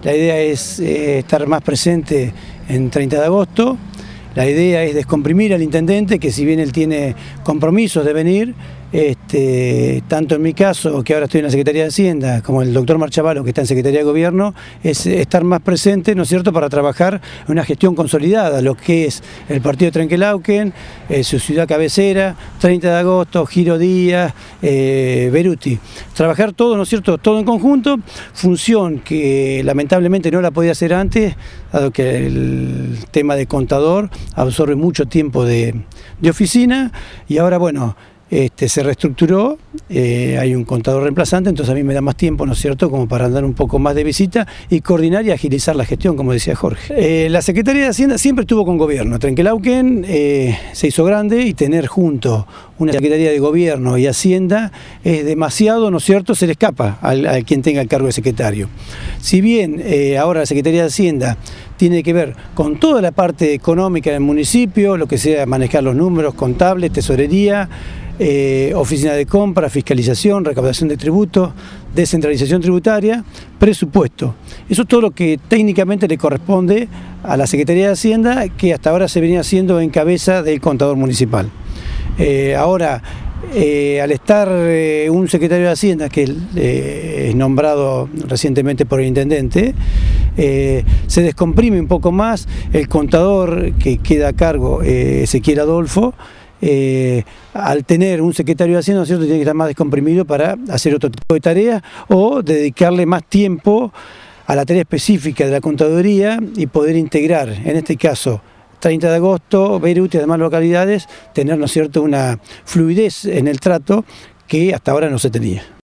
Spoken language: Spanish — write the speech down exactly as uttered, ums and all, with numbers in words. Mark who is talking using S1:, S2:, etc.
S1: La idea es eh, estar más presente en treinta de agosto. La idea es descomprimir al intendente, que si bien él tiene compromisos de venir, este, tanto en mi caso, que ahora estoy en la Secretaría de Hacienda, como el doctor Marchavalo, que está en Secretaría de Gobierno, es estar más presente, ¿no es cierto?, para trabajar en una gestión consolidada, lo que es el partido de Trenquelauquen, eh, su ciudad cabecera, treinta de agosto, Giro Díaz, eh, Beruti. Trabajar todo, ¿no es cierto?, todo en conjunto, función que lamentablemente no la podía hacer antes, dado que el tema de contador absorbe mucho tiempo de, de oficina, y ahora, bueno, Este, se reestructuró, eh, hay un contador reemplazante, entonces a mí me da más tiempo, ¿no es cierto?, como para andar un poco más de visita y coordinar y agilizar la gestión, como decía Jorge. Eh, la Secretaría de Hacienda siempre estuvo con gobierno. Trenquelauquen eh, se hizo grande y tener junto una Secretaría de Gobierno y Hacienda es demasiado, ¿no es cierto?, se le escapa al, a quien tenga el cargo de secretario. Si bien eh, ahora la Secretaría de Hacienda tiene que ver con toda la parte económica del municipio, lo que sea manejar los números, contables, tesorería, Eh, oficina de compra, fiscalización, recaudación de tributos, descentralización tributaria, presupuesto. Eso es todo lo que técnicamente le corresponde a la Secretaría de Hacienda, que hasta ahora se venía haciendo en cabeza del contador municipal. Eh, ahora, eh, al estar eh, un secretario de Hacienda, que eh, es nombrado recientemente por el intendente, eh, se descomprime un poco más. El contador que queda a cargo, eh, Ezequiel Adolfo, Eh, al tener un secretario de Hacienda, ¿no es cierto?, tiene que estar más descomprimido para hacer otro tipo de tareas o dedicarle más tiempo a la tarea específica de la contaduría y poder integrar, en este caso, treinta de agosto, Beruti y demás localidades, tener, ¿no es cierto?, una fluidez en el trato que hasta ahora no se tenía.